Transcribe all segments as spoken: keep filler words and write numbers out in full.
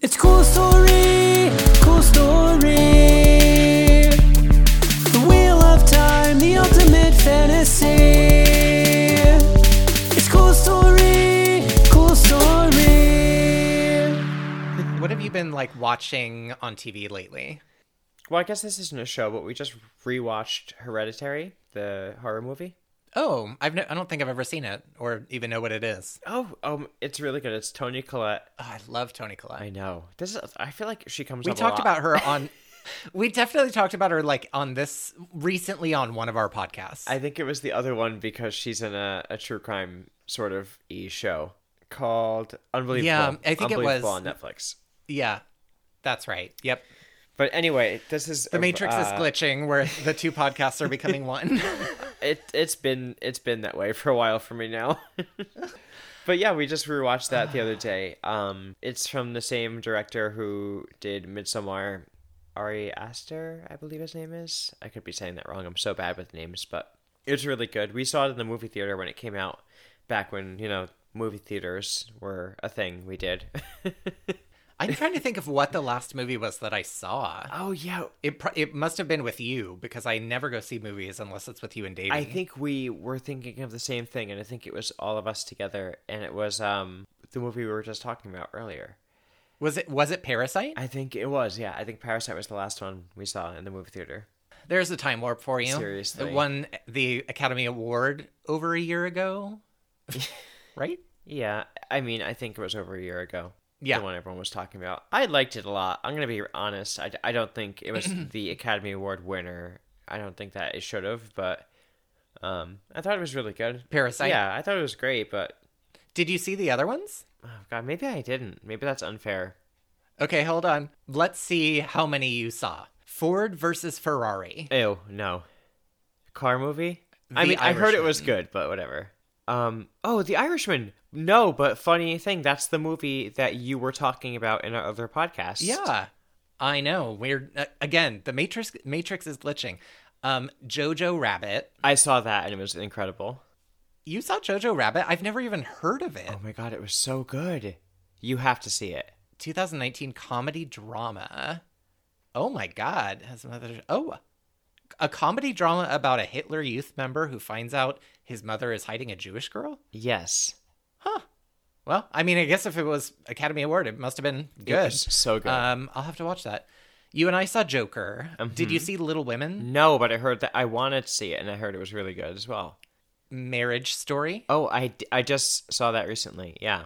It's cool story, cool story. The Wheel of Time, the ultimate fantasy. It's cool story, cool story. What have you been like watching on T V lately? Well, I guess this isn't a show, but we just rewatched Hereditary, the horror movie. Oh, I've no, I don't think I've ever seen it or even know what it is. Oh, um, it's really good. It's Toni Collette. Oh, I love Toni Collette. I know. This is. I feel like she comes. We up talked a lot. about her on. We definitely talked about her like on this recently on one of our podcasts. I think it was the other one because she's in a, a true crime sort of e show called Unbelievable. Yeah, I think it was- Unbelievable on Netflix. Yeah, that's right. Yep. But anyway, this is The Matrix uh, is glitching where the two podcasts are becoming one. It it's been it's been that way for a while for me now. But yeah, we just rewatched that the other day. Um, it's from the same director who did Midsommar, Ari Aster, I believe his name is. I could be saying that wrong. I'm so bad with names, but it's really good. We saw it in the movie theater when it came out, back when, you know, movie theaters were a thing we did. I'm trying to think of what the last movie was that I saw. Oh yeah, It pr- it must have been with you because I never go see movies unless it's with you and Davey. I think we were thinking of the same thing, and I think it was all of us together, and it was um the movie we were just talking about earlier. was it was it Parasite? I think it was, yeah. I think Parasite was the last one we saw in the movie theater. There's a time warp for you. Seriously. It won the Academy Award over a year ago, right? Yeah, I mean, I think it was over a year ago. Yeah. The one everyone was talking about. I liked it a lot. I'm going to be honest. I, I don't think it was the Academy Award winner. I don't think that it should have, but um, I thought it was really good. Parasite? Yeah, I thought it was great, but Did you see the other ones? oh God, maybe I didn't. Maybe that's unfair. Okay, hold on. Let's see how many you saw. Ford versus Ferrari. Ew, no. Car movie? I The mean, I heard it was Irishman. good, but whatever. Um, oh, The Irishman. No, but funny thing, that's the movie that you were talking about in our other podcast. Yeah, I know. We're uh, again the Matrix. Matrix is glitching. Um, Jojo Rabbit. I saw that and it was incredible. You saw Jojo Rabbit? I've never even heard of it. Oh my God, it was so good. You have to see it. twenty nineteen comedy drama. Oh my God. Has mother. Oh, a comedy drama about a Hitler Youth member who finds out his mother is hiding a Jewish girl. Yes. Huh. Well, I mean, I guess if it was Academy Award, it must have been It good. was so good. Um, I'll have to watch that. You and I saw Joker. Did you see Little Women? no, but I heard that I wanted to see it and I heard it was really good as well. Marriage Story. Oh, I, d- I just saw that recently. Yeah.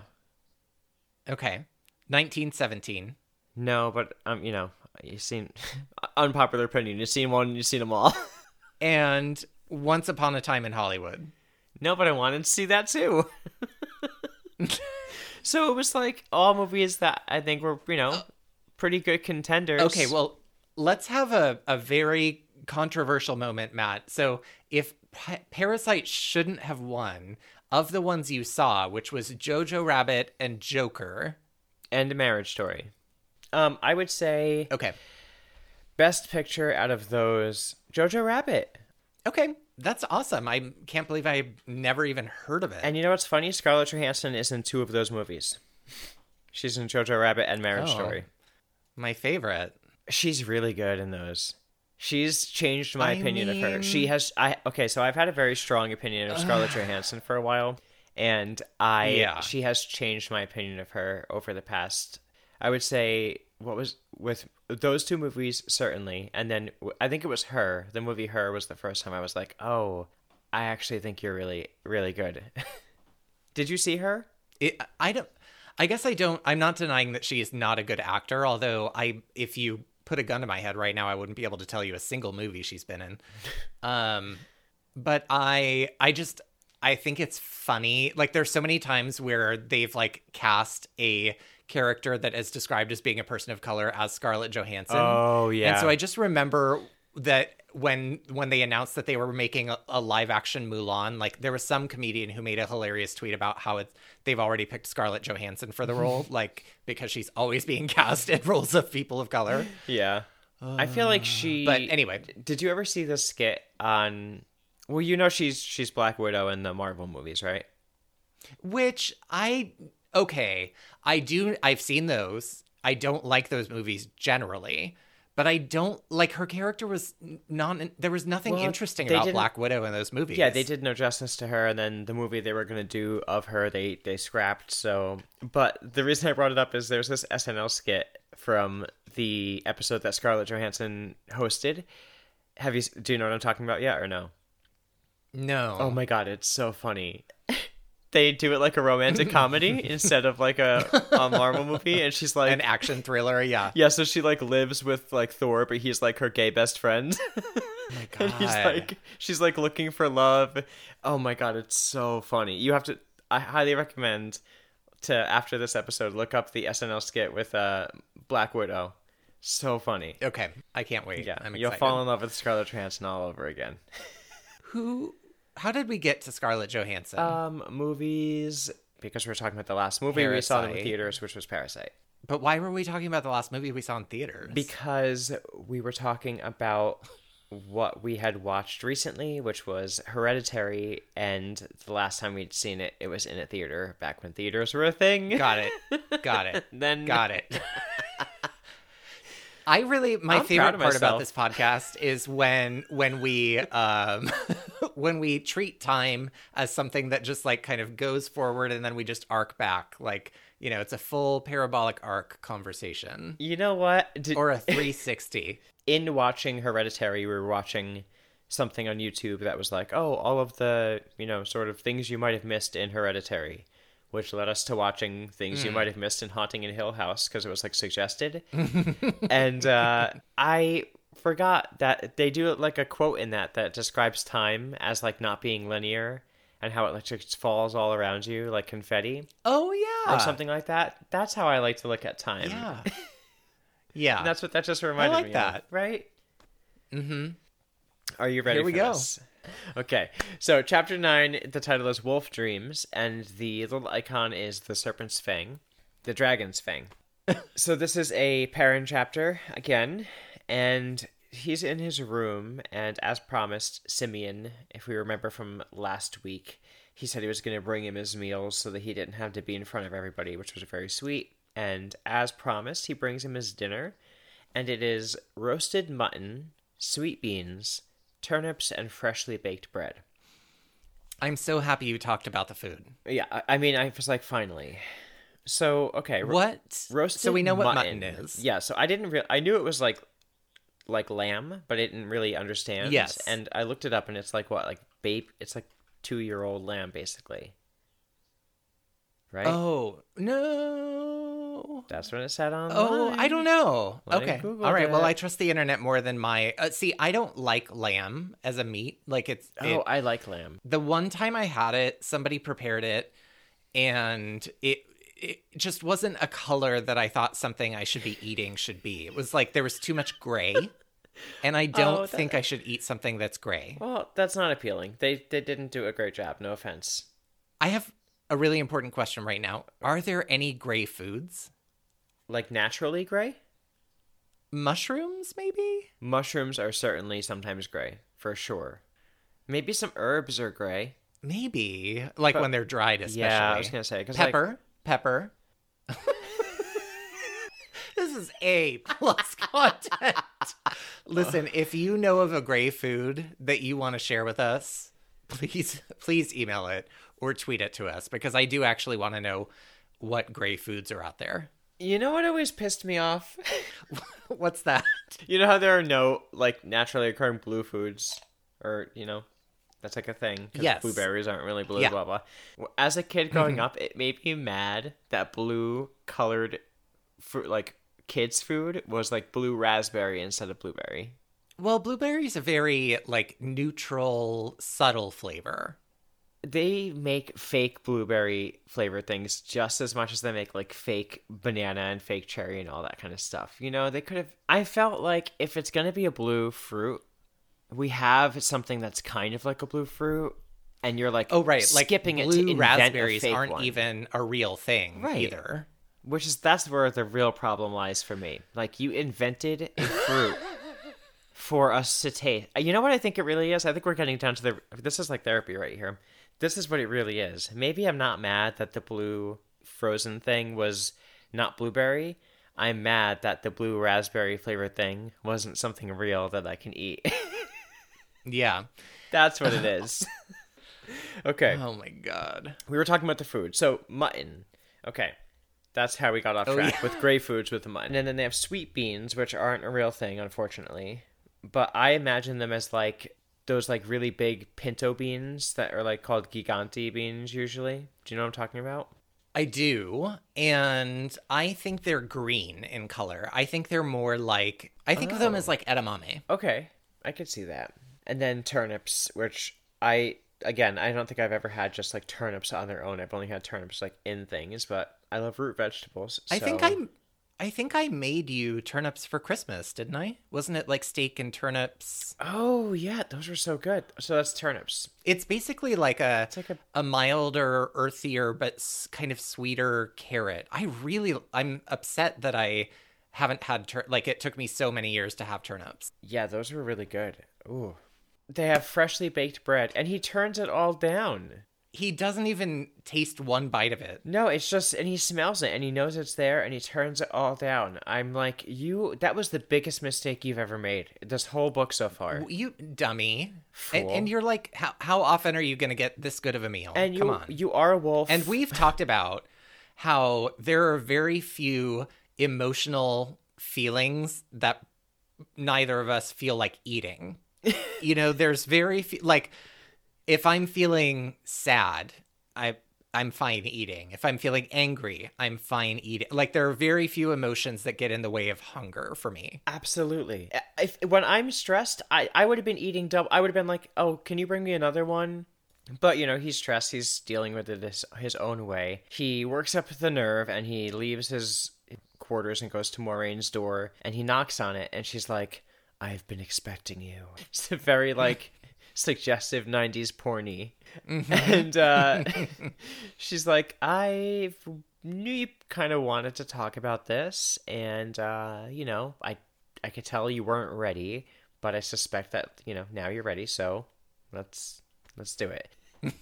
Okay. nineteen seventeen. No, but, um, you know, you've seen unpopular opinion. You've seen one, you've seen them all. And Once Upon a Time in Hollywood. No, but I wanted to see that too. So it was like all movies that I think were, you know, pretty good contenders. Okay, well, let's have a, a very controversial moment, Matt. So if Pa- Parasite shouldn't have won, of the ones you saw, which was Jojo Rabbit and Joker. And a Marriage Story. Um, I would say Okay. best picture out of those, Jojo Rabbit. Okay, that's awesome. I can't believe I never even heard of it. And you know what's funny? Scarlett Johansson is in two of those movies. She's in Jojo Rabbit and Marriage Oh. Story. My favorite. She's really good in those. She's changed my I opinion of her. mean- She has I okay, so I've had a very strong opinion of Scarlett Johansson for a while, and I Yeah. she has changed my opinion of her over the past, I would say, what was with those two movies certainly, and then I think it was Her. The movie Her was the first time I was like, "Oh, I actually think you're really really good." Did you see Her? It, I don't. I guess I don't. I'm not denying that she is not a good actor. Although I, if you put a gun to my head right now, I wouldn't be able to tell you a single movie she's been in. Um, but I, I just, I think it's funny. Like, there's so many times where they've like cast a character that is described as being a person of color as Scarlett Johansson. Oh, yeah. And so I just remember that when when they announced that they were making a, a live action Mulan, like there was some comedian who made a hilarious tweet about how it's they've already picked Scarlett Johansson for the role, like because she's always being cast in roles of people of color. Yeah. I feel like she But anyway, Did you ever see the skit on Well, you know she's she's Black Widow in the Marvel movies, right? which I okay, I do I've seen those. I don't like those movies generally. But I don't like her character was non. There was nothing Well, interesting they about didn't- Black Widow in those movies. Yeah, they did no justice to her, and then the movie they were going to do of her, they, they scrapped, so... But the reason I brought it up is there's this S N L skit from the episode that Scarlett Johansson hosted. Have you... Do you know what I'm talking about yet, or no? No. Oh my god, it's so funny. They do it like a romantic comedy instead of like a, a Marvel movie, and she's like... An action thriller, yeah. Yeah, so she like lives with like Thor, but he's like her gay best friend. Oh my god. And he's like, she's like looking for love. Oh my god, it's so funny. You have to, I highly recommend to, after this episode, look up the S N L skit with uh, Black Widow. So funny. Okay, I can't wait. Yeah, I'm you'll excited. fall in love with Scarlett Johansson all over again. Who? How did we get to Scarlett Johansson? Um, movies, because we were talking about the last movie we saw in Parasite. theaters, which was Parasite. but why were we talking about the last movie we saw in theaters? Because we were talking about what we had watched recently, which was Hereditary, and the last time we'd seen it, it was in a theater, back when theaters were a thing. Got it. Got it. Then Got it. I really my I'm proud favorite of part about myself. this podcast is when when we um when we treat time as something that just like kind of goes forward and then we just arc back, like, you know, it's a full parabolic arc conversation You know what? Did, or a three sixty. in watching Hereditary, we were watching something on YouTube that was like, oh, all of the, you know, sort of things you might have missed in Hereditary, which led us to watching things you might have missed in Haunting in Hill House, because it was like suggested. And uh, I forgot that they do like a quote in that that describes time as like not being linear and how it like just falls all around you like confetti Oh yeah. or something like that. That's how I like to look at time. Yeah. Yeah. And that's what that just reminded like me that. of, right? mm-hmm. Are you ready Here we for go. this? Okay, so chapter nine, the title is Wolf Dreams, and the little icon is the serpent's fang, the dragon's fang. So this is a Perrin chapter, again, and he's in his room, and as promised, Simeon, if we remember from last week, he said he was going to bring him his meals so that he didn't have to be in front of everybody, which was very sweet. And as promised, he brings him his dinner, and it is roasted mutton, sweet beans, turnips, and freshly baked bread. I'm so happy you talked about the food. Yeah, I, I mean, I was like, finally. So, okay. ro- What? Roasted So we know what mutton. mutton is. Yeah, so I didn't really... I knew it was like like lamb, but I didn't really understand. Yes. And I looked it up, and it's like, what? Like, babe... It's like two-year-old lamb, basically. Right? Oh, no. That's what it said on. Oh, I don't know. Let me Okay. Google All right. Well, that. I trust the internet more than my. Uh, see, I don't like lamb as a meat. Like it's. Oh, it- I like lamb. the one time I had it, somebody prepared it, and it it just wasn't a color that I thought something I should be eating should be. It was like there was too much gray, and I don't Oh, that- think I should eat something that's gray. Well, that's not appealing. They they didn't do a great job. No offense. I have a really important question right now. Are there any gray foods? Like naturally gray? Mushrooms, maybe? Mushrooms are certainly sometimes gray, for sure. Maybe some herbs are gray. Maybe. Like But- when they're dried, especially. Yeah, I was gonna say 'cause, like- pepper. Pepper. This is A plus content. Listen, if you know of a gray food that you want to share with us, please please email it or tweet it to us, because I do actually want to know what gray foods are out there. You know what always pissed me off? What's that? You know how there are no like naturally occurring blue foods, or you know, that's like a thing. 'Cause Yes. blueberries aren't really blue. Yeah. Blah blah. As a kid growing up, it made me mad that blue colored fruit, like kids' food, was like blue raspberry instead of blueberry. Well, blueberry is a very like neutral, subtle flavor. They make fake blueberry flavored things just as much as they make like fake banana and fake cherry and all that kind of stuff. You know, they could have. I felt like if it's gonna be a blue fruit, we have something that's kind of like a blue fruit, and you're like, Oh, right. Like skipping it blue to invent raspberries a fake aren't one. even a real thing Right. either. Which is that's where the real problem lies for me. Like you invented a fruit for us to taste. You know what I think it really is? I think we're getting down to the. This is like therapy right here. This is what it really is. Maybe I'm not mad that the blue frozen thing was not blueberry. I'm mad that the blue raspberry flavored thing wasn't something real that I can eat. Yeah. That's what it is. Okay. Oh my god. We were talking about the food. So, mutton. Okay. That's how we got off Oh, track yeah. with gray foods with the mutton. And then they have sweet beans, which aren't a real thing, unfortunately. But I imagine them as like those like really big pinto beans that are like called gigante beans usually. Do you know what I'm talking about? I do, and I think they're green in color. I think they're more like, I think of them Oh. as like edamame. Okay. I could see that. And then turnips, which I, again, I don't think I've ever had just like turnips on their own. I've only had turnips like in things, but I love root vegetables. I think so- I, I think I made you turnips for Christmas, didn't I? Wasn't it like steak and turnips? Oh, yeah, those were so good. So that's turnips. It's basically like a It's like a a milder, earthier, but s- kind of sweeter carrot. I really, I'm upset that I haven't had tur- like it took me so many years to have turnips. Yeah, those were really good. Ooh. They have freshly baked bread, and he turns it all down. He doesn't even taste one bite of it. No, it's just, and he smells it, and he knows it's there, and he turns it all down. I'm like, you, that was the biggest mistake you've ever made. This whole book so far. You dummy. And, Fool. and you're like, how how often are you going to get this good of a meal? And you, Come on. you are a wolf. And we've talked about how there are very few emotional feelings that neither of us feel like eating. You know, there's very few, like, if I'm feeling sad, I I'm fine eating. If I'm feeling angry, I'm fine eating. Like, there are very few emotions that get in the way of hunger for me. Absolutely. If, when I'm stressed, I, I would have been eating double. I would have been like, oh, can you bring me another one? But, you know, he's stressed. He's dealing with it his, his own way. He works up the nerve, and he leaves his quarters and goes to Moraine's door, and he knocks on it, and she's like, I've been expecting you. It's a very, like, suggestive nineties porny. And uh, she's like, I knew you kind of wanted to talk about this, and, uh, you know, I, I could tell you weren't ready, but I suspect that, you know, now you're ready, so let's... Let's do it.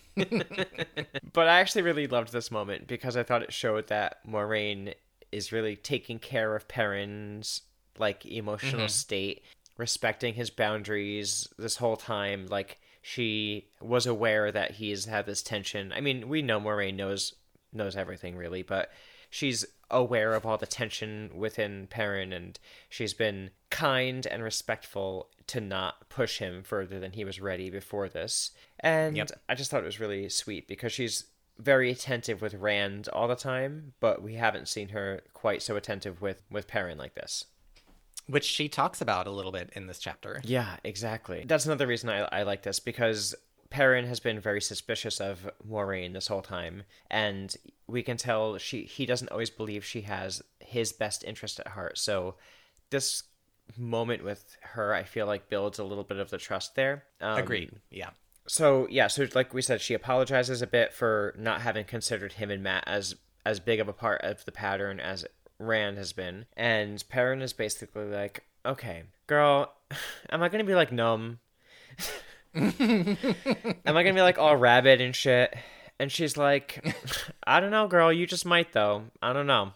But I actually really loved this moment because I thought it showed that Moraine is really taking care of Perrin's like emotional Mhm. state, respecting his boundaries this whole time. Like she was aware that he's had this tension. I mean, we know Moraine knows knows everything really, but she's aware of all the tension within Perrin, and she's been kind and respectful to not push him further than he was ready before this. And Yep. I just thought it was really sweet because she's very attentive with Rand all the time, but we haven't seen her quite so attentive with, with Perrin like this. Which she talks about a little bit in this chapter. Yeah, exactly. That's another reason I, I like this, because Perrin has been very suspicious of Moraine this whole time, and we can tell she he doesn't always believe she has his best interest at heart. So this moment with her, I feel like, builds a little bit of the trust there. Um, Agreed. Yeah. So yeah, so like we said, she apologizes a bit for not having considered him and Mat as as big of a part of the pattern as Rand has been, and Perrin is basically like, okay, girl, am I gonna be like numb? Am I gonna be like all rabid and shit? And she's like, I don't know, girl, you just might though. I don't know.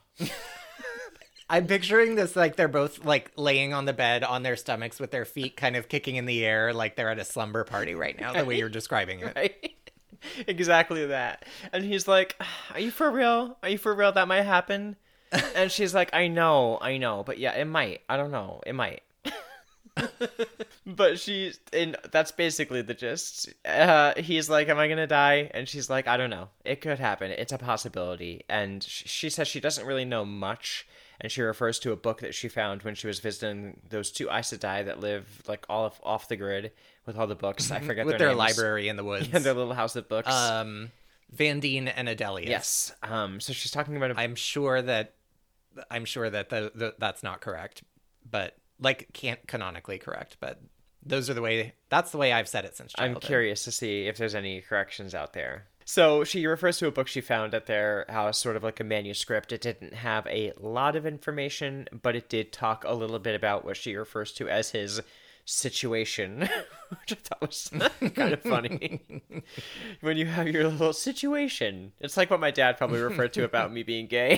I'm picturing this like they're both like laying on the bed on their stomachs with their feet kind of kicking in the air like they're at a slumber party right now, the way you're describing it. Right? Exactly that. And he's like, are you for real? Are you for real? That might happen? And she's like, I know, I know, but yeah, it might. I don't know. It might. But she's, and that's basically the gist. Uh, he's like, am I gonna die? And she's like, I don't know. It could happen. It's a possibility. And sh- she says she doesn't really know much. And she refers to a book that she found when she was visiting those two Aes Sedai that live like all of, off the grid with all the books. I forget With their, their names. library in the woods. And their little house of books. Um, Vandine and Adelius. Yes. Um. So she's talking about. A... I'm sure that I'm sure that the, the that's not correct, but like can't canonically correct. But those are the way. That's the way I've said it since childhood. I'm curious to see if there's any corrections out there. So she refers to a book she found at their house, sort of like a manuscript. It didn't have a lot of information, but it did talk a little bit about what she refers to as his situation, which I thought was kind of funny. When you have your little situation, it's like what my dad probably referred to about me being gay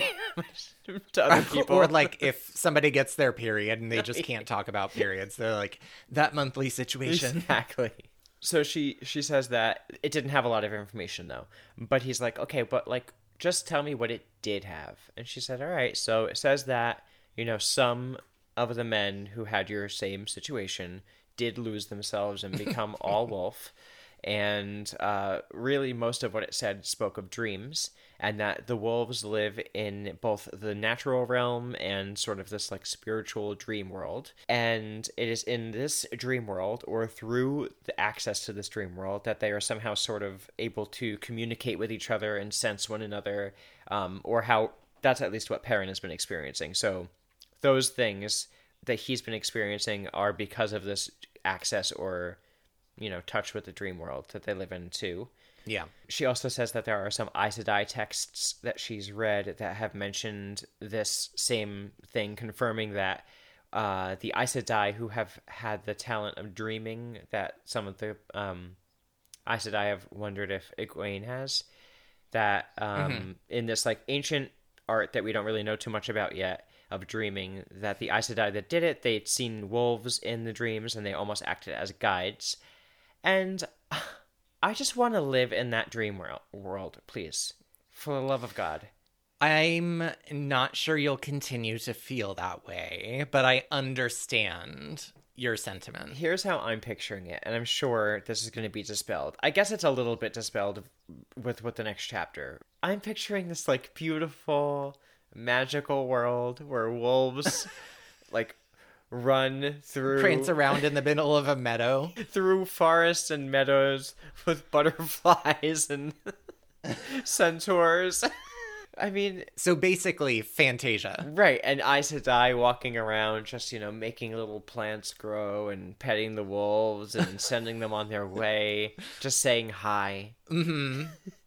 to other people. Or like if somebody gets their period and they just can't talk about periods, they're like, that monthly situation. Exactly. So she she says that it didn't have a lot of information though, but he's like, okay, but like just tell me what it did have. And she said, all right. So it says that, you know, some of the men who had your same situation did lose themselves and become all wolf. And uh, really most of what it said spoke of dreams, and that the wolves live in both the natural realm and sort of this like spiritual dream world. And it is in this dream world, or through the access to this dream world, that they are somehow sort of able to communicate with each other and sense one another, um, or how that's at least what Perrin has been experiencing. So those things that he's been experiencing are because of this access or, you know, touch with the dream world that they live in too. Yeah. She also says that there are some Aes Sedai texts that she's read that have mentioned this same thing, confirming that uh, the Aes Sedai who have had the talent of dreaming that some of the um, Aes Sedai have wondered if Egwene has, that um, mm-hmm. in this like ancient art that we don't really know too much about yet, of dreaming, that the Aes Sedai that did it, they'd seen wolves in the dreams and they almost acted as guides. And I just want to live in that dream world, world, please. For the love of God. I'm not sure you'll continue to feel that way, but I understand your sentiment. Here's how I'm picturing it, and I'm sure this is going to be dispelled. I guess it's a little bit dispelled with, with the next chapter. I'm picturing this, like, beautiful, magical world where wolves, like, run through... Prance around in the middle of a meadow. Through forests and meadows with butterflies and centaurs. I mean... So basically, Fantasia. Right, and Aes Sedai walking around just, you know, making little plants grow and petting the wolves and sending them on their way. Just saying hi. Mm-hmm.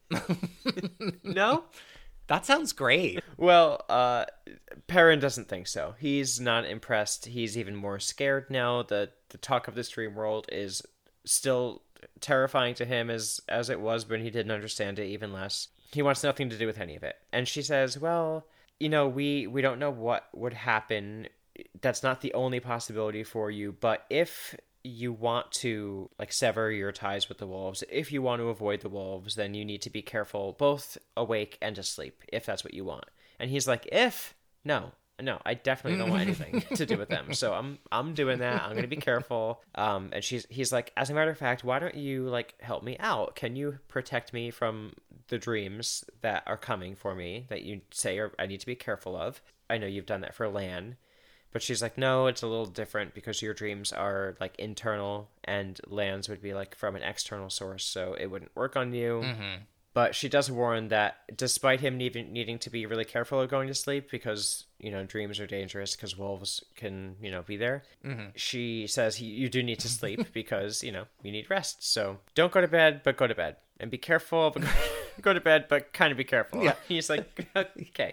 No? That sounds great. Well, uh, Perrin doesn't think so. He's not impressed. He's even more scared now. The the talk of this dream world is still terrifying to him as as it was when he didn't understand it, even less. He wants nothing to do with any of it. And she says, well, you know, we, we don't know what would happen. That's not the only possibility for you. But if you want to, like, sever your ties with the wolves, if you want to avoid the wolves, then you need to be careful, both awake and asleep, if that's what you want. And he's like, if? No. No, I definitely don't want anything to do with them. So I'm I'm doing that. I'm going to be careful. Um, and she's he's like, as a matter of fact, why don't you, like, help me out? Can you protect me from the dreams that are coming for me that you say are, I need to be careful of? I know you've done that for Lan. But she's like, no, it's a little different because your dreams are, like, internal and Lan's would be, like, from an external source, so it wouldn't work on you. Mm-hmm. But she does warn that despite him needing, needing to be really careful of going to sleep because, you know, dreams are dangerous because wolves can, you know, be there. Mm-hmm. She says you do need to sleep because, you know, you need rest. So don't go to bed, but go to bed. And be careful, but go to bed, but kind of be careful. Yeah. He's like, okay.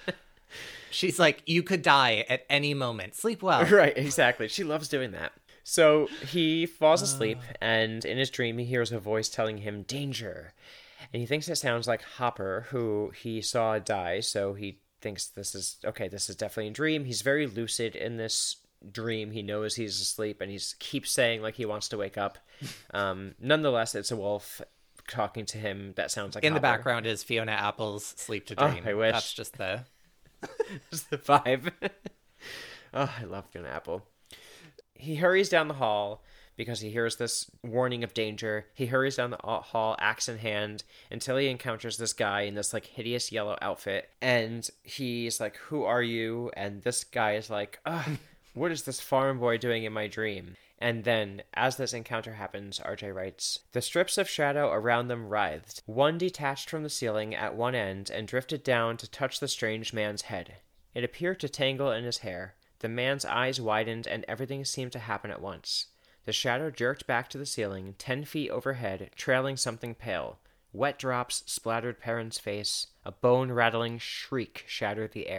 She's like, you could die at any moment. Sleep well. Right, exactly. She loves doing that. So he falls asleep, uh... and in his dream, he hears a voice telling him, danger. And he thinks it sounds like Hopper, who he saw die, so he thinks this is, okay, this is definitely a dream. He's very lucid in this dream. He knows he's asleep, and he keeps saying, like, he wants to wake up. Um, nonetheless, it's a wolf talking to him that sounds like In Hopper. The background is Fiona Apple's Sleep to Dream. Oh, I wish. That's just the... That's the vibe. Oh, I love Fiona Apple. He hurries down the hall because he hears this warning of danger. He hurries down the hall, axe in hand, until he encounters this guy in this, like, hideous yellow outfit. And he's like, who are you? And this guy is like, ugh, what is this farm boy doing in my dream? And then, as this encounter happens, R J writes, the strips of shadow around them writhed. One detached from the ceiling at one end and drifted down to touch the strange man's head. It appeared to tangle in his hair. The man's eyes widened and everything seemed to happen at once. The shadow jerked back to the ceiling, ten feet overhead, trailing something pale. Wet drops splattered Perrin's face. A bone-rattling shriek shattered the air.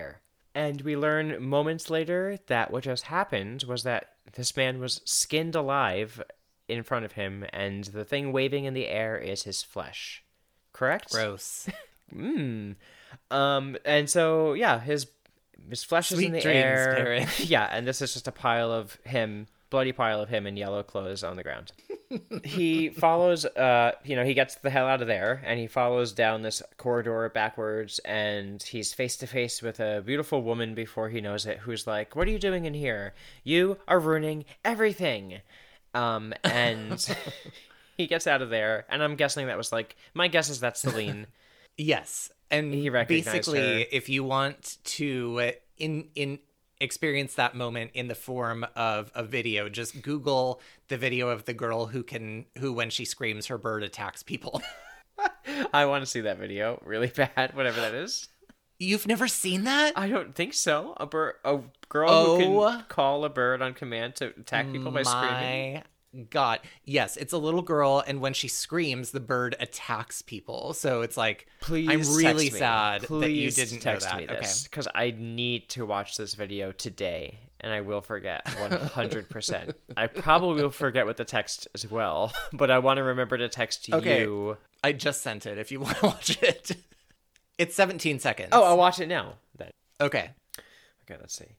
And we learn moments later that what just happened was that this man was skinned alive in front of him, and the thing waving in the air is his flesh. Correct? Gross. Mmm. Um, and so, yeah, his his flesh Sweet is in the dreams, air. Perrin. Yeah, and this is just a pile of him, bloody pile of him in yellow clothes on the ground. He follows, uh, you know, he gets the hell out of there, and he follows down this corridor backwards, and he's face to face with a beautiful woman before he knows it, who's like, "What are you doing in here? You are ruining everything." Um, and he gets out of there, and I'm guessing that was like, my guess is that's Celine. Yes. And He recognized basically, her. if you want to in in experience that moment in the form of a video, just Google the video of the girl who can who when she screams her bird attacks people. I want to see that video really bad, whatever that is. You've never seen that? I don't think so. A bird, a girl Oh. who can call a bird on command to attack people by screaming. My God. Yes, it's a little girl, and when she screams, the bird attacks people. So it's like, Please, I'm really text me. sad Please that you didn't text know me that. this because I need to watch this video today, and I will forget one hundred percent. I probably will forget with the text as well, but I want to remember to text Okay. you. I just sent it if you want to watch it. It's seventeen seconds. Oh, I'll watch it now. Then. Okay. Okay, let's see.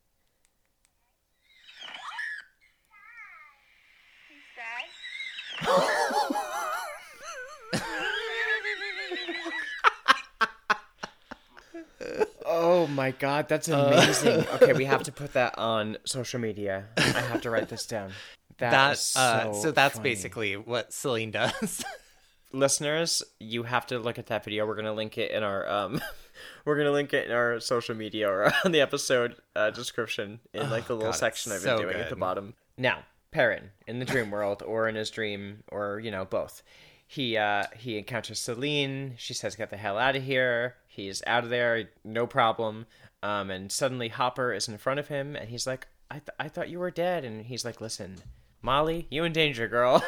Oh my god, that's amazing. Okay, we have to put that on social media. I have to write this down. That, That, is uh, so, so that's funny. basically what Celine does. Listeners, you have to look at that video. We're gonna link it in our um we're gonna link it in our social media or on the episode uh, description in like the Oh, little God, section it's I've been so doing at the good. bottom. Now, Perrin, in the dream world or in his dream or, you know, both. He uh he encounters Celine. She says, "Get the hell out of here." He's out of there, no problem. Um, and suddenly Hopper is in front of him, and he's like, "I th- I thought you were dead." And he's like, "Listen, Molly, you in danger, girl."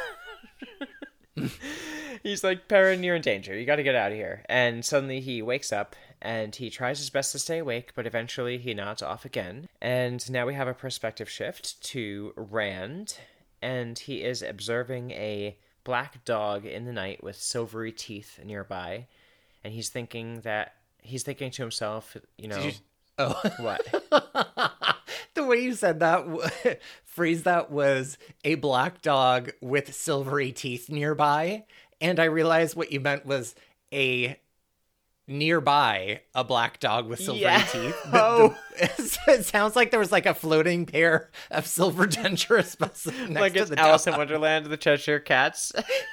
He's like, "Perrin, you're in danger. You got to get out of here." And suddenly he wakes up and he tries his best to stay awake, but eventually he nods off again. And now we have a perspective shift to Rand, and he is observing a black dog in the night with silvery teeth nearby. And he's thinking that he's thinking to himself, you know, Did you- Oh. what? The way you said that, w- phrase that was a black dog with silvery teeth nearby. And I realized what you meant was a nearby a black dog with silvery Yeah. teeth. The- Oh. the- it sounds like there was like a floating pair of silver denture specimens next Like to it's the Alice in dog. Wonderland, the Cheshire Cats.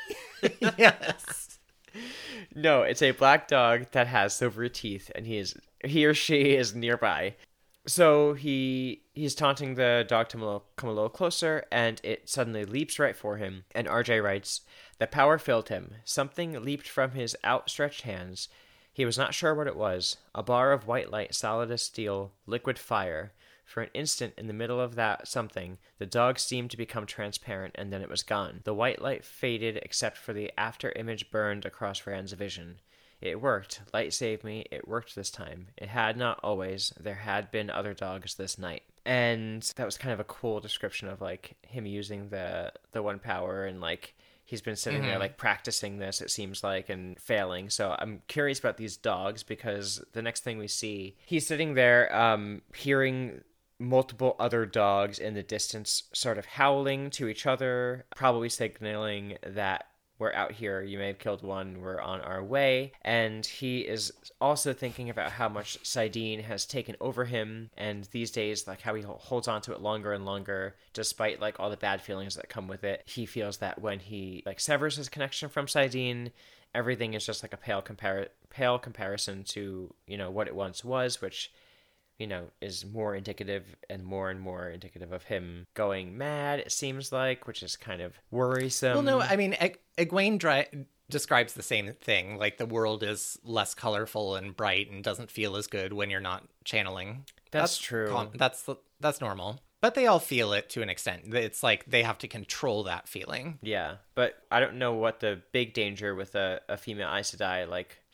Yes. No, it's a black dog that has silvery teeth, and he is he or she is nearby. So he he's taunting the dog to mo- come a little closer, and it suddenly leaps right for him. And R J writes, "The power filled him. Something leaped from his outstretched hands. He was not sure what it was. A bar of white light, solid as steel, liquid fire. For an instant, in the middle of that something, the dog seemed to become transparent, and then it was gone. The white light faded, except for the after image burned across Rand's vision. It worked. Light saved me. It worked this time. It had not always. There had been other dogs this night." And that was kind of a cool description of like him using the the one power, and like he's been sitting there like practicing this, it seems like, and failing. So I'm curious about these dogs, because the next thing we see, he's sitting there um hearing multiple other dogs in the distance sort of howling to each other, probably signaling that we're out here, you may have killed one, we're on our way. And he is also thinking about how much Sidene has taken over him, and these days, like how he holds on to it longer and longer, despite like all the bad feelings that come with it. He feels that when he like severs his connection from Sidene, everything is just like a pale compar- pale comparison to, you know, what it once was, which, you know, is more indicative and more and more indicative of him going mad, it seems like, which is kind of worrisome. Well, no, I mean, Eg- Egwene dri- describes the same thing. Like, the world is less colorful and bright and doesn't feel as good when you're not channeling. That's true. com- that's that's normal. But they all feel it to an extent. It's like they have to control that feeling. Yeah, but I don't know what the big danger with a, a female Aes Sedai, like,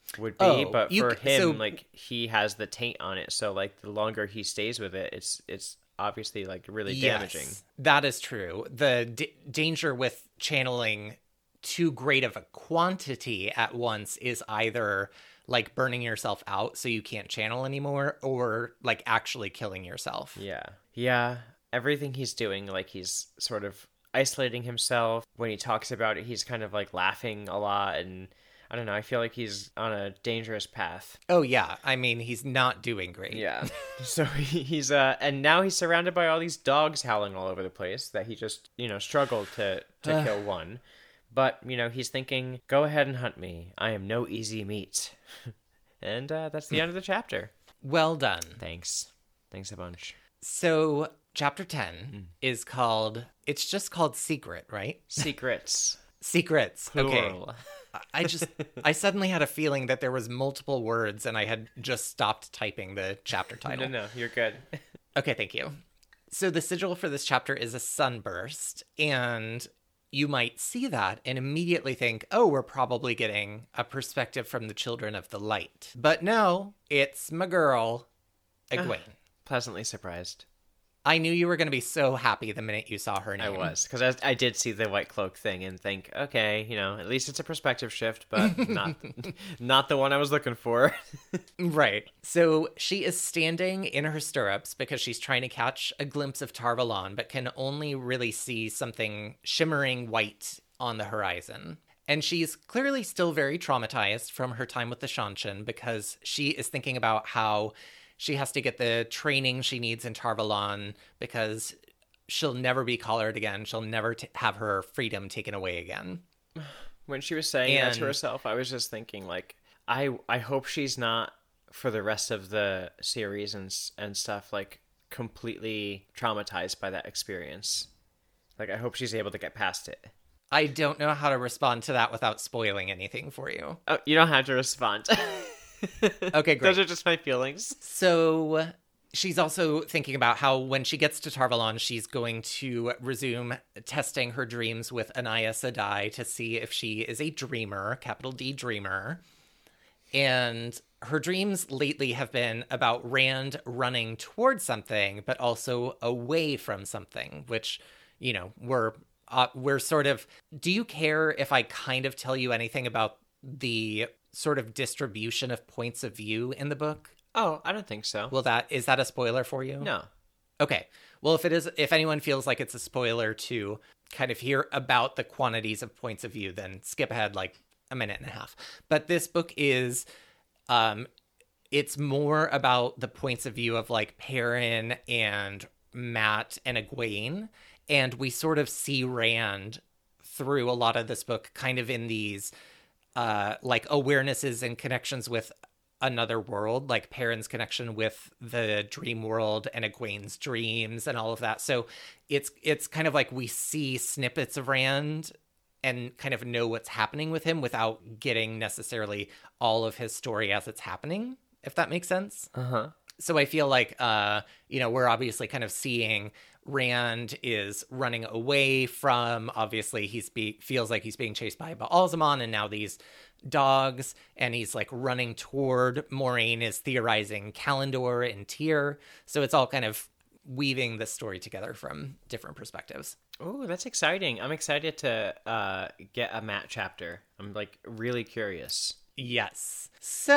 would be, Oh, but you for c- him, so- like he has the taint on it, so like the longer he stays with it, it's it's obviously like really damaging. Yes, that is true. The d- danger with channeling too great of a quantity at once is either like burning yourself out so you can't channel anymore, or like actually killing yourself. Yeah. Yeah. Everything he's doing, like he's sort of isolating himself. When he talks about it, he's kind of like laughing a lot. And I don't know, I feel like he's on a dangerous path. Oh, yeah. I mean, he's not doing great. Yeah. So he- he's, uh, and now he's surrounded by all these dogs howling all over the place that he just, you know, struggled to, to kill one. But, you know, he's thinking, go ahead and hunt me. I am no easy meat. And uh, that's the end of the chapter. Well done. Thanks. Thanks a bunch. So, chapter ten is called, it's just called Secret, right? Secrets. Secrets. Okay. Plural. I just, I suddenly had a feeling that there was multiple words and I had just stopped typing the chapter title. No, no, you're good. Okay, thank you. So the sigil for this chapter is a sunburst, and you might see that and immediately think, oh, we're probably getting a perspective from the Children of the Light. But no, it's my girl, Egwene. Pleasantly surprised. I knew you were going to be so happy the minute you saw her name. I was, because I, I did see the white cloak thing and think, okay, you know, at least it's a perspective shift, but not not the one I was looking for. Right. So she is standing in her stirrups because she's trying to catch a glimpse of Tar Valon, but can only really see something shimmering white on the horizon. And she's clearly still very traumatized from her time with the Shanshan, because she is thinking about how she has to get the training she needs in Tar Valon because she'll never be collared again. She'll never t- have her freedom taken away again. When she was saying that to And- herself, I was just thinking, like, I I hope she's not, for the rest of the series and s- and stuff, like, completely traumatized by that experience. Like, I hope she's able to get past it. I don't know how to respond to that without spoiling anything for you. Oh, you don't have to respond. Okay, great. Those are just my feelings. So she's also thinking about how when she gets to Tar Valon, she's going to resume testing her dreams with Anaya Sedai to see if she is a dreamer, capital D dreamer. And her dreams lately have been about Rand running towards something, but also away from something, which, you know, we're, uh, we're sort of, do you care if I kind of tell you anything about the sort of distribution of points of view in the book? Oh, I don't think so. Will that, is that a spoiler for you? No. Okay. Well, if it is, if anyone feels like it's a spoiler to kind of hear about the quantities of points of view, then skip ahead like a minute and a half. But this book is, um, it's more about the points of view of like Perrin and Matt and Egwene. And we sort of see Rand through a lot of this book kind of in these uh, like awarenesses and connections with another world, like Perrin's connection with the dream world and Egwene's dreams and all of that. So it's it's kind of like we see snippets of Rand and kind of know what's happening with him without getting necessarily all of his story as it's happening, if that makes sense. Uh-huh. So I feel like, uh, you know, we're obviously kind of seeing Rand is running away from, obviously he's be feels like he's being chased by Baalzamon and now these dogs, and he's like running toward Moraine is theorizing Kalendor and Tyr. So it's all kind of weaving this story together from different perspectives. Oh, that's exciting. I'm excited to uh, get a Matt chapter. I'm like really curious. Yes.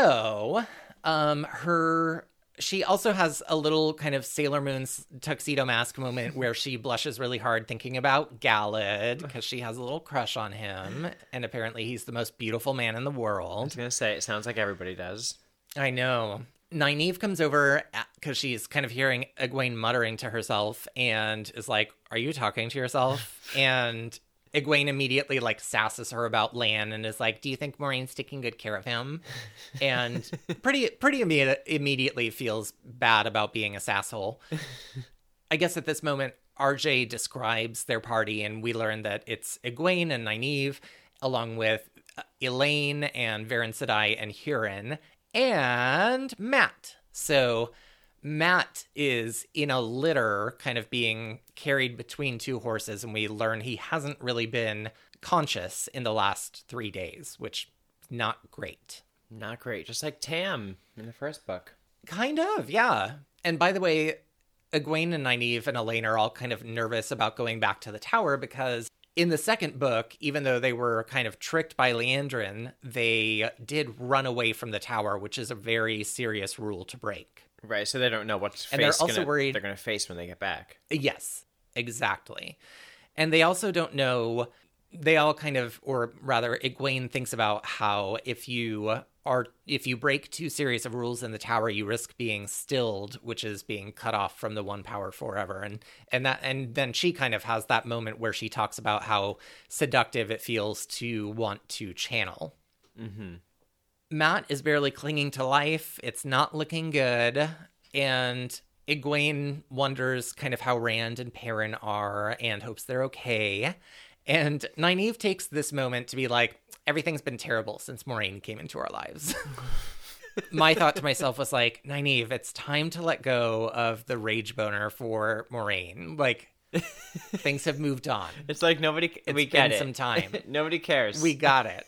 So, um, her, she also has a little kind of Sailor Moon's tuxedo mask moment where she blushes really hard thinking about Galad because she has a little crush on him. And apparently he's the most beautiful man in the I world. was gonna say, it sounds like everybody does. I know. Nynaeve comes over because she's kind of hearing Egwene muttering to herself and is like, are you talking to yourself? And Egwene immediately like sasses her about Lan and is like, do you think Moraine's taking good care of him? And pretty pretty immediate, immediately feels bad about being a sasshole. I guess at this moment, R J describes their party and we learn that it's Egwene and Nynaeve along with Elaine and Varen Sedai and Hurin and Matt. So Matt is in a litter kind of being carried between two horses, and we learn he hasn't really been conscious in the last three days, which is not great. Not great. Just like Tam in the first book. Kind of, yeah. And by the way, Egwene and Nynaeve and Elaine are all kind of nervous about going back to the tower because in the second book, even though they were kind of tricked by Liandrin, they did run away from the tower, which is a very serious rule to break. Right, so they don't know what's and they're also gonna, worried they're going to face when they get back. Yes, exactly. And they also don't know, they all kind of, or rather, Egwene thinks about how if you are, if you break too serious of rules in the tower, you risk being stilled, which is being cut off from the one power forever. And and that, and then she kind of has that moment where she talks about how seductive it feels to want to channel. Mm-hmm. Mat is barely clinging to life. It's not looking good. And Egwene wonders kind of how Rand and Perrin are and hopes they're okay. And Nynaeve takes this moment to be like, everything's been terrible since Moiraine came into our lives. My thought to myself was like, Nynaeve, it's time to let go of the rage boner for Moiraine. Like, things have moved on. It's like nobody, it's we get been it. some time. Nobody cares. We got it.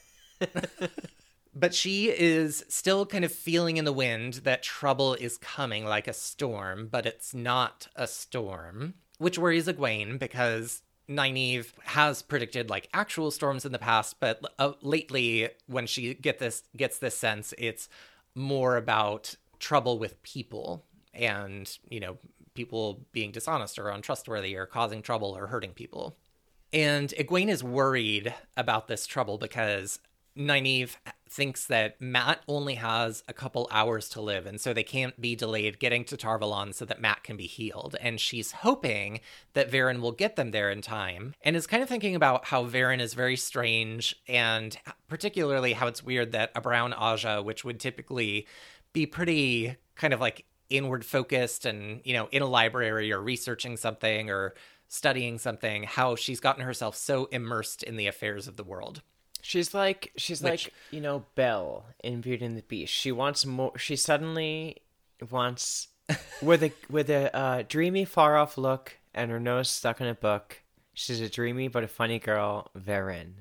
But she is still kind of feeling in the wind that trouble is coming like a storm, but it's not a storm, which worries Egwene because Nynaeve has predicted like actual storms in the past, but uh, lately when she get this gets this sense, it's more about trouble with people and, you know, people being dishonest or untrustworthy or causing trouble or hurting people. And Egwene is worried about this trouble because Nynaeve thinks that Mat only has a couple hours to live, and so they can't be delayed getting to Tarvalon so that Mat can be healed. And she's hoping that Varen will get them there in time, and is kind of thinking about how Varen is very strange, and particularly how it's weird that a brown Aja, which would typically be pretty kind of like inward focused and, you know, in a library or researching something or studying something, how she's gotten herself so immersed in the affairs of the world. She's like, she's Which, like, you know, Belle in Beauty and the Beast. She wants more. She suddenly wants, with a with a uh, dreamy, far off look and her nose stuck in a book. She's a dreamy but a funny girl, Varen.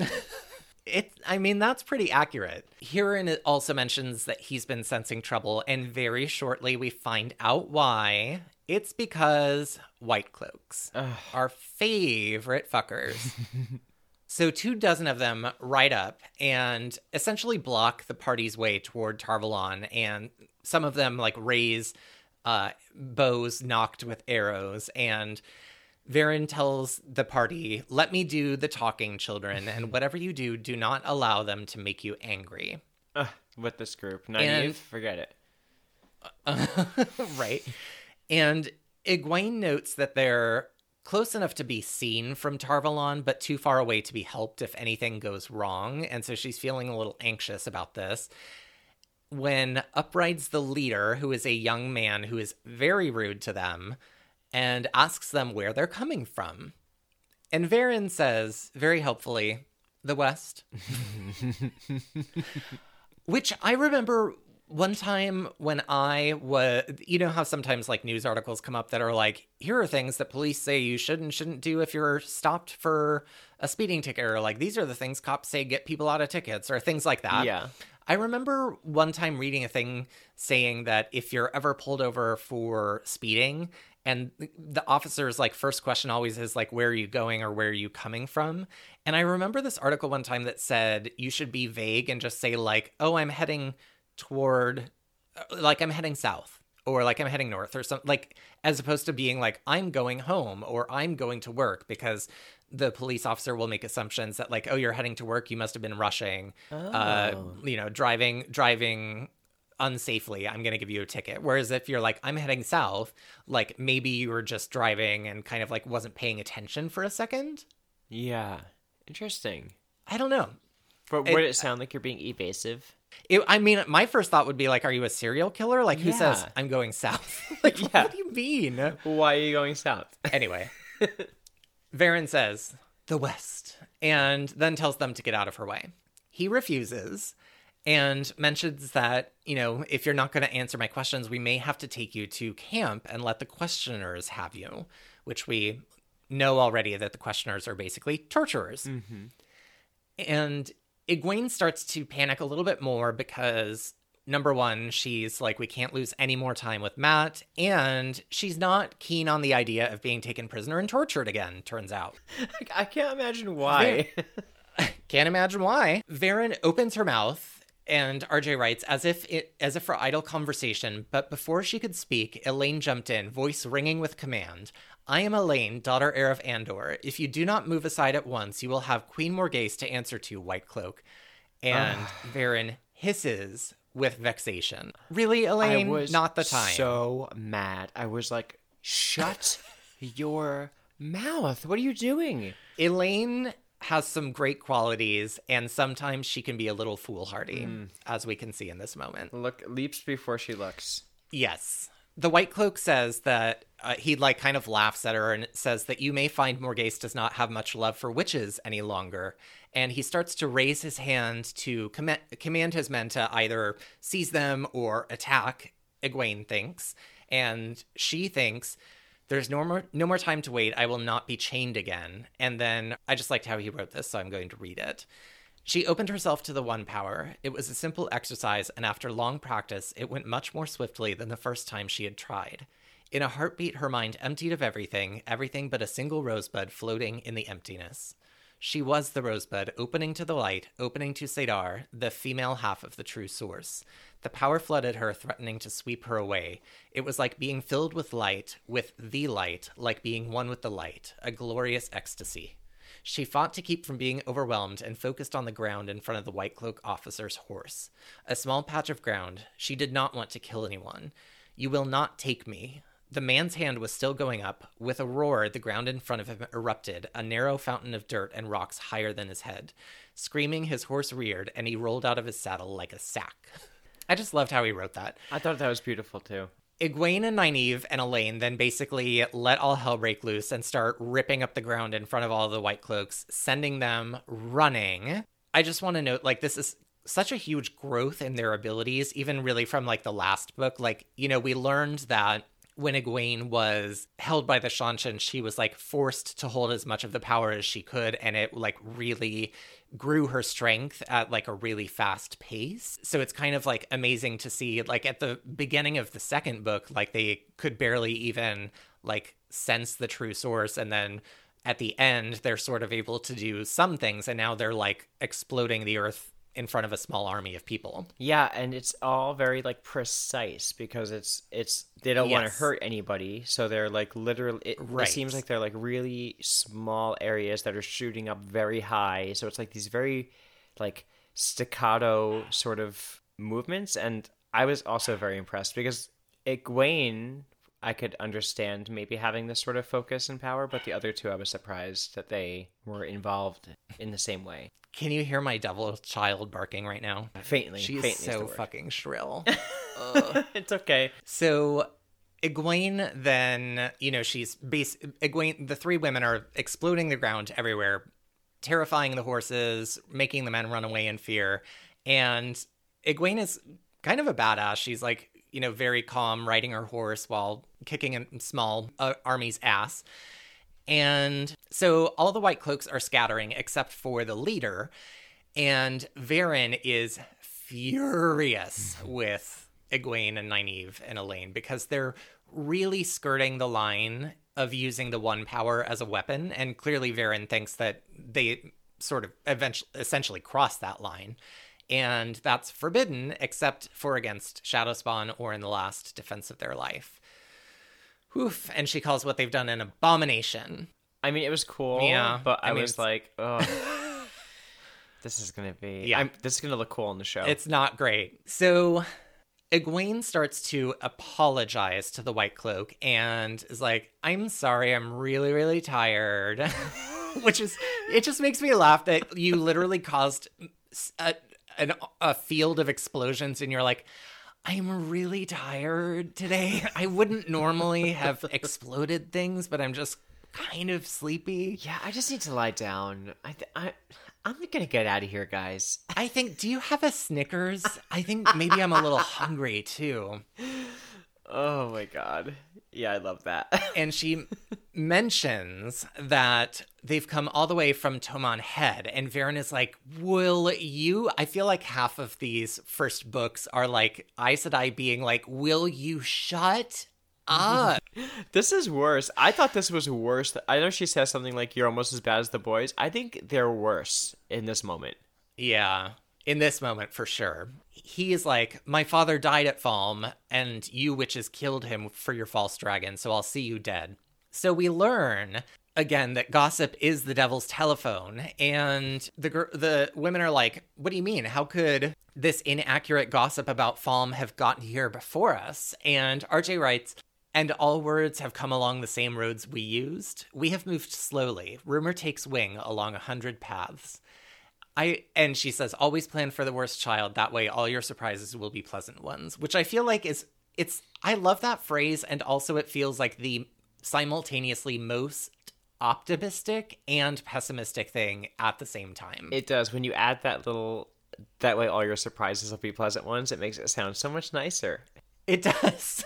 It, I mean, that's pretty accurate. Huron also mentions that he's been sensing trouble, and very shortly we find out why. It's because White Cloaks, Ugh. our favorite fuckers. So two dozen of them ride up and essentially block the party's way toward Tarvalon, and some of them like raise uh, bows knocked with arrows, and Varen tells the party, let me do the talking, children, and whatever you do, do not allow them to make you angry. Ugh, with this group. Nynaeve, And- forget it. Uh, right. And Egwene notes that they're close enough to be seen from Tarvalon, but too far away to be helped if anything goes wrong. And so she's feeling a little anxious about this. When up rides the leader, who is a young man who is very rude to them, and asks them where they're coming from. And Varen says, very helpfully, the West. Which I remember one time when I was, you know how sometimes like news articles come up that are like, here are things that police say you should and shouldn't do if you're stopped for a speeding ticket, or like, these are the things cops say get people out of tickets, or things like that. Yeah. I remember one time reading a thing saying that if you're ever pulled over for speeding, and the officer's like first question always is like, where are you going or where are you coming from? And I remember this article one time that said you should be vague and just say like, oh, I'm heading toward, like I'm heading south, or like I'm heading north, or something, like, as opposed to being like, I'm going home or I'm going to work, because the police officer will make assumptions that like, oh, you're heading to work, you must have been rushing, Oh. uh, you know, driving, driving unsafely, I'm going to give you a ticket. Whereas if you're like, I'm heading south, like maybe you were just driving and kind of like wasn't paying attention for a second. Yeah. Interesting. I don't know. But It- would it sound like you're being evasive? It, I mean, my first thought would be like, are you a serial killer? Like, who Yeah. says I'm going south? Like, Yeah. what do you mean? Why are you going south? Anyway, Varen says, the West, and then tells them to get out of her way. He refuses and mentions that, you know, if you're not going to answer my questions, we may have to take you to camp and let the questioners have you, which we know already that the questioners are basically torturers. Mm-hmm. And Egwene starts to panic a little bit more because, number one, she's like, we can't lose any more time with Matt, and she's not keen on the idea of being taken prisoner and tortured again, turns out. I can't imagine why. Can't imagine why. Varen opens her mouth, and R J writes, as if it, as if for idle conversation, but before she could speak, Elaine jumped in, voice ringing with command. I am Elaine, daughter heir of Andor. If you do not move aside at once, you will have Queen Morghese to answer to, White Cloak. And Varen hisses with vexation. Really, Elaine? I was not the time. So mad. I was like, shut your mouth. What are you doing? Elaine has some great qualities, and sometimes she can be a little foolhardy, mm. as we can see in this moment. Look, leaps before she looks. Yes. The White Cloak says that uh, he like kind of laughs at her and says that you may find Morghese does not have much love for witches any longer. And he starts to raise his hand to com- command his men to either seize them or attack, Egwene thinks. And she thinks, there's no more, no more time to wait. I will not be chained again. And then I just liked how he wrote this, so I'm going to read it. She opened herself to the One Power. It was a simple exercise, and after long practice, it went much more swiftly than the first time she had tried. In a heartbeat, her mind emptied of everything, everything but a single rosebud floating in the emptiness. She was the rosebud, opening to the light, opening to Saidar, the female half of the true source. The power flooded her, threatening to sweep her away. It was like being filled with light, with the light, like being one with the light, a glorious ecstasy. She fought to keep from being overwhelmed and focused on the ground in front of the White Cloak officer's horse. A small patch of ground. She did not want to kill anyone. You will not take me. The man's hand was still going up. With a roar, the ground in front of him erupted, a narrow fountain of dirt and rocks higher than his head. Screaming, his horse reared, and he rolled out of his saddle like a sack. I just loved how he wrote that. I thought that was beautiful, too. Egwene and Nynaeve and Elaine then basically let all hell break loose and start ripping up the ground in front of all the White Cloaks, sending them running. I just want to note, like, this is such a huge growth in their abilities, even really from, like, the last book. Like, you know, we learned that when Egwene was held by the Seanchan, she was, like, forced to hold as much of the power as she could, and it, like, really grew her strength at, like, a really fast pace. So it's kind of, like, amazing to see, like, at the beginning of the second book, like, they could barely even, like, sense the true source, and then at the end, they're sort of able to do some things, and now they're, like, exploding the earth in front of a small army of people. Yeah, and it's all very, like, precise because it's it's they don't yes. want to hurt anybody, so they're like literally it, right. it seems like they're like really small areas that are shooting up very high, so it's like these very like staccato sort of movements. And I was also very impressed because Egwene, I could understand maybe having this sort of focus and power, but the other two I was surprised that they were involved in the same way. Can you hear my devil child barking right now? Faintly. She is faintly so is the word. fucking shrill. It's okay. So Egwene then, you know, she's base Egwene, the three women are exploding the ground everywhere, terrifying the horses, making the men run away in fear. And Egwene is kind of a badass. She's like, you know, very calm, riding her horse while kicking a small uh, army's ass. And so all the White Cloaks are scattering except for the leader. And Varen is furious with Egwene and Nynaeve and Elaine because they're really skirting the line of using the One Power as a weapon. And clearly Varen thinks that they sort of eventually, essentially crossed that line. And that's forbidden except for against Shadowspawn or in the last defense of their life. Oof, and she calls what they've done an abomination. I mean, it was cool, yeah, but I, I mean, was like, oh, this is going to be, yeah. I'm, this is going to look cool on the show. It's not great. So Egwene starts to apologize to the White Cloak and is like, I'm sorry, I'm really, really tired. Which is, it just makes me laugh that you literally caused a, an, a field of explosions and you're like, I'm really tired today. I wouldn't normally have exploded things, but I'm just kind of sleepy. Yeah, I just need to lie down. I, th- I I'm gonna get out of here, guys. I think, do you have a Snickers? I think maybe I'm a little hungry too. Oh my god. Yeah, I love that. And she mentions that they've come all the way from Toman Head, and Varen is like, will you, I feel like half of these first books are like Aes Sedai being like, will you shut up? This is worse. I thought this was worse. I know she says something like, you're almost as bad as the boys. I think they're worse in this moment. Yeah, in this moment for sure. He is like, my father died at Falm, and you witches killed him for your false dragon, so I'll see you dead. So we learn, again, that gossip is the devil's telephone, and the gr- the women are like, what do you mean? How could this inaccurate gossip about Falm have gotten here before us? And R J writes, and all words have come along the same roads we used. We have moved slowly. Rumor takes wing along a hundred paths. I and she says, always plan for the worst, child. That way all your surprises will be pleasant ones, which I feel like is, it's, I love that phrase. And also it feels like the simultaneously most optimistic and pessimistic thing at the same time. It does. When you add that little, that way all your surprises will be pleasant ones, it makes it sound so much nicer. It does.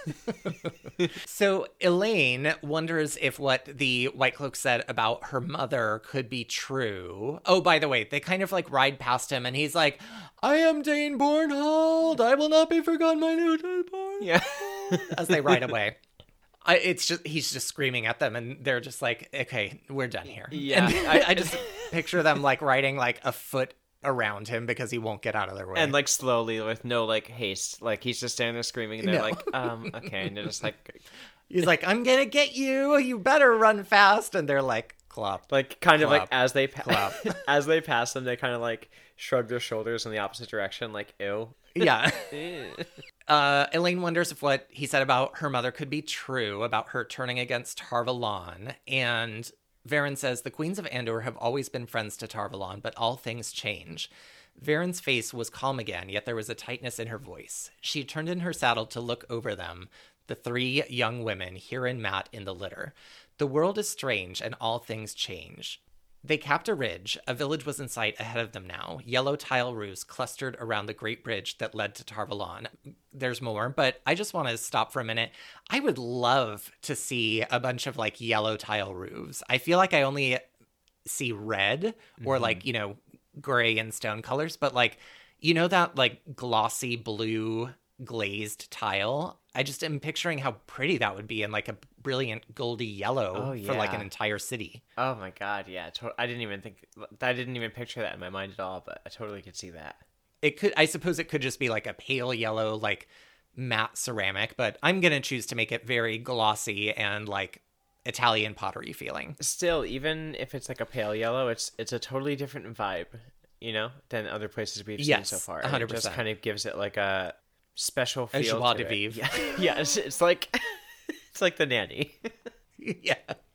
So Elaine wonders if what the White Cloak said about her mother could be true. Oh, by the way, they kind of like ride past him and he's like, I am Dane Bornhold. I will not be forgotten, my new Dane Bornhold. Yeah. As they ride away. I, it's just, he's just screaming at them and they're just like, okay, we're done here. Yeah. And I, I just picture them like riding like a foot around him because he won't get out of their way. And like slowly with no like haste. Like he's just standing there screaming and they're No. like, um, okay. And they're just like, he's like, I'm gonna get you. You better run fast. And they're like, clop. like kind of Clap. like as they pa- Clap. as they pass them, they kind of like shrug their shoulders in the opposite direction. Like, ew. Yeah. Eh. Uh, Elaine wonders if what he said about her mother could be true, about her turning against Tarvalon. And Varen says, the Queens of Andor have always been friends to Tarvalon, but all things change. Varen's face was calm again, yet there was a tightness in her voice. She turned in her saddle to look over them, the three young women, here and Matt in the litter. The world is strange, and all things change. They capped a ridge. A village was in sight ahead of them now. Yellow tile roofs clustered around the great bridge that led to Tarvalon. There's more, but I just want to stop for a minute. I would love to see a bunch of like yellow tile roofs. I feel like I only see red or Mm-hmm. like, you know, gray and stone colors, but like, you know, that like glossy blue glazed tile. I just am picturing how pretty that would be in like a brilliant goldy yellow Oh, for like yeah. an entire city. Oh my god, yeah. To- I didn't even think, I didn't even picture that in my mind at all, but I totally could see that. It could, I suppose it could just be like a pale yellow, like matte ceramic, but I'm going to choose to make it very glossy and like Italian pottery feeling. Still, even if it's like a pale yellow, it's it's a totally different vibe, you know, than other places we've Yes, seen so far. one hundred It just percent. kind of gives it like a special A feel. joie to de it. vivre. Yeah, yeah. It's, it's like it's like The Nanny. Yeah.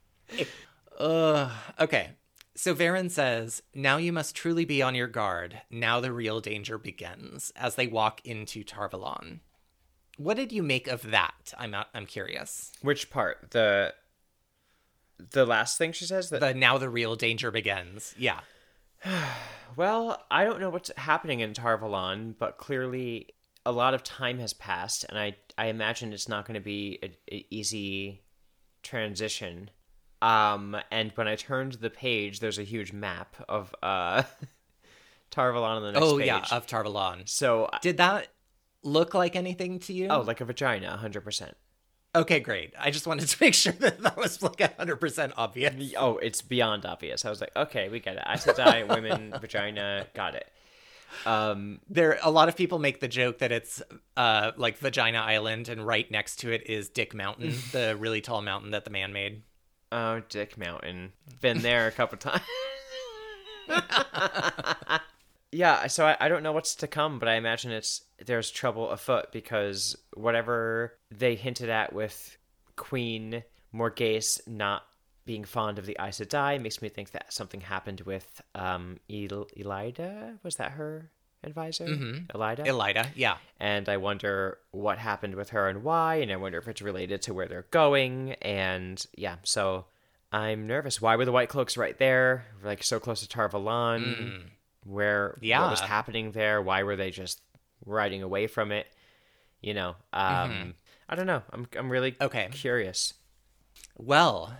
Uh, okay. So Varen says, now you must truly be on your guard. Now the real danger begins as they walk into Tarvalon. What did you make of that? I'm not, I'm curious. Which part? The the last thing she says that The now the real danger begins. Yeah. Well, I don't know what's happening in Tarvalon, but clearly a lot of time has passed, and I, I imagine it's not going to be an easy transition. Um, and when I turned the page, there's a huge map of uh, Tarvalon on the next Oh, page. yeah, of Tarvalon. So, Did that look like anything to you? oh, like a vagina, one hundred percent. Okay, great. I just wanted to make sure that that was like one hundred percent obvious. Oh, it's beyond obvious. I was like, okay, we get it. Aes Sedai, women, vagina, got it. Um, There, a lot of people make the joke that it's uh, like Vagina Island, and right next to it is Dick Mountain, the really tall mountain that the man made. oh, Dick Mountain. Been there a couple times. Yeah, so I, I don't know what's to come, but I imagine it's there's trouble afoot because whatever they hinted at with Queen Morghese not being fond of the Aes Sedai makes me think that something happened with um El- Elida. Was that her advisor? Mm-hmm. Elida? Elida, yeah. And I wonder what happened with her and why, and I wonder if it's related to where they're going. And yeah, so I'm nervous. Why were the White Cloaks right there, like so close to Tarvalon? Mm. Where Yeah. what was happening there? Why were they just riding away from it? You know, um, Mhm. I don't know. I'm I'm really Okay. curious. Well,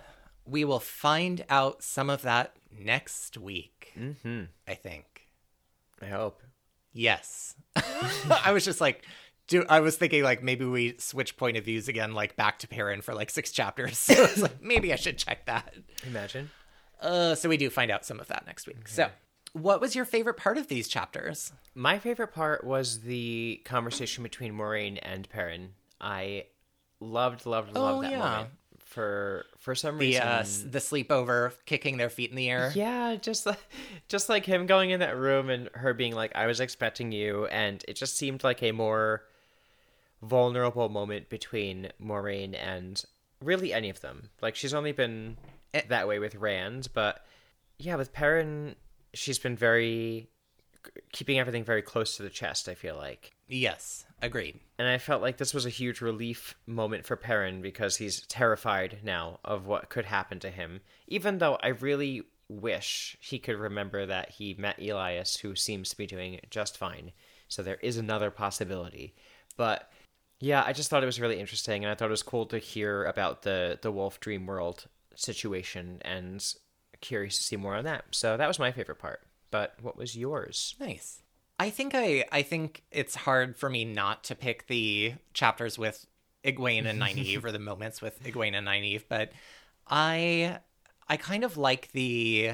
we will find out some of that next week, Mm-hmm. I think. I hope. Yes. I was just like, do I was thinking like maybe we switch point of views again, like back to Perrin for like six chapters. So I was like, maybe I should check that. Imagine. Uh, so we do find out some of that next week. Mm-hmm. So what was your favorite part of these chapters? My favorite part was the conversation between Moiraine and Perrin. I loved, loved, Oh, loved that yeah. moment. For for some The reason, uh, s- the sleepover, kicking their feet in the air. yeah, just like just like him going in that room and her being like, "I was expecting you," and it just seemed like a more vulnerable moment between Moiraine and really any of them. Like she's only been that way with Rand, but yeah, with Perrin, she's been very keeping everything very close to the chest, I feel like. Yes, agreed. And I felt like this was a huge relief moment for Perrin because he's terrified now of what could happen to him. Even though I really wish he could remember that he met Elias, who seems to be doing just fine. So there is another possibility. But yeah, I just thought it was really interesting, and I thought it was cool to hear about the, the Wolf Dream World situation, and curious to see more on that. So that was my favorite part. But what was yours? Nice. I think I I think it's hard for me not to pick the chapters with Egwene and Nynaeve or the moments with Egwene and Nynaeve, but I I kind of like the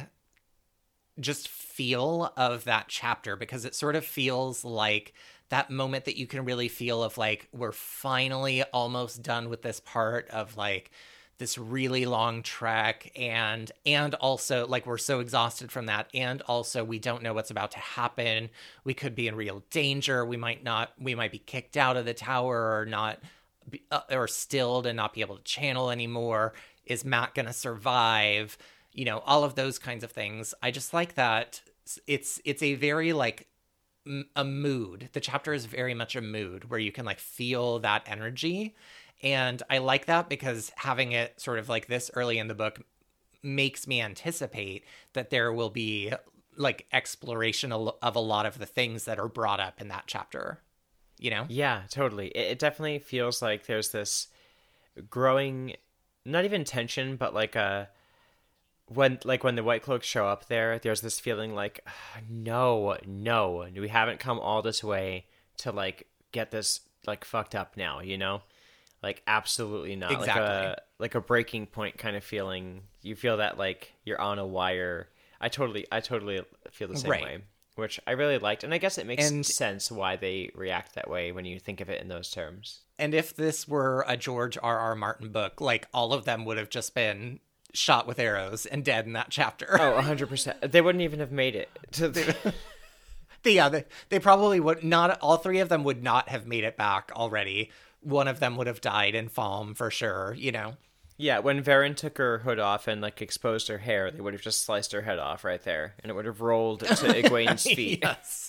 just feel of that chapter because it sort of feels like that moment that you can really feel of like we're finally almost done with this part of like this really long trek, and and also like we're so exhausted from that, and also we don't know what's about to happen. We could be in real danger. We might not we might be kicked out of the tower or not be, uh, or stilled and not be able to channel anymore. Is Mat gonna survive? You know, all of those kinds of things. I just like that it's it's a very like m- a mood. The chapter is very much a mood where you can like feel that energy. And I like that because having it sort of like this early in the book makes me anticipate that there will be like exploration of a lot of the things that are brought up in that chapter, you know? Yeah, totally. It, it definitely feels like there's this growing, not even tension, but like a, when like when the White Cloaks show up there, there's this feeling like, no, no, we haven't come all this way to like get this like fucked up now, you know? Like, absolutely not. Exactly. Like a, like a breaking point kind of feeling. You feel that, like, you're on a wire. I totally I totally feel the same Right. way, which I really liked. And I guess it makes And- sense why they react that way when you think of it in those terms. And if this were a George R. R. Martin book, like all of them would have just been shot with arrows and dead in that chapter. Oh, one hundred percent. They wouldn't even have made it to the... The, yeah, they, they probably would not, all three of them would not have made it back already. One of them would have died in Falm for sure, you know? Yeah, when Varen took her hood off and, like, exposed her hair, they would have just sliced her head off right there, and it would have rolled to Egwene's feet. Yes.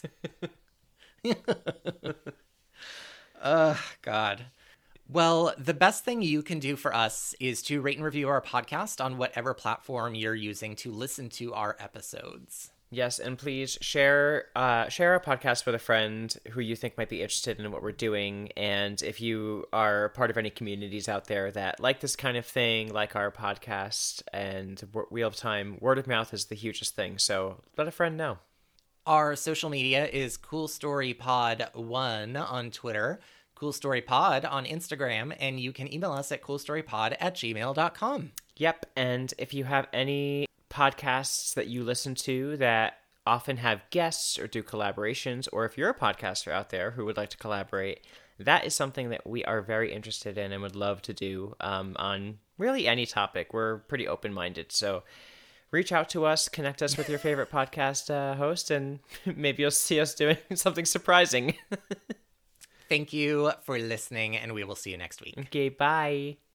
Ugh, God. Well, the best thing you can do for us is to rate and review our podcast on whatever platform you're using to listen to our episodes. Yes, and please share uh, share our podcast with a friend who you think might be interested in what we're doing. And if you are part of any communities out there that like this kind of thing, like our podcast and Wheel of Time, word of mouth is the hugest thing. So let a friend know. Our social media is Cool Story Pod one on Twitter, Cool Story Pod on Instagram, and you can email us at coolstorypod at gmail dot com. Yep, and if you have any podcasts that you listen to that often have guests or do collaborations, or if you're a podcaster out there who would like to collaborate, that is something that we are very interested in and would love to do um, on really any topic. We're pretty open-minded, so reach out to us, connect us with your favorite podcast uh, host, and maybe you'll see us doing something surprising. Thank you for listening, and we will see you next week. Okay, bye.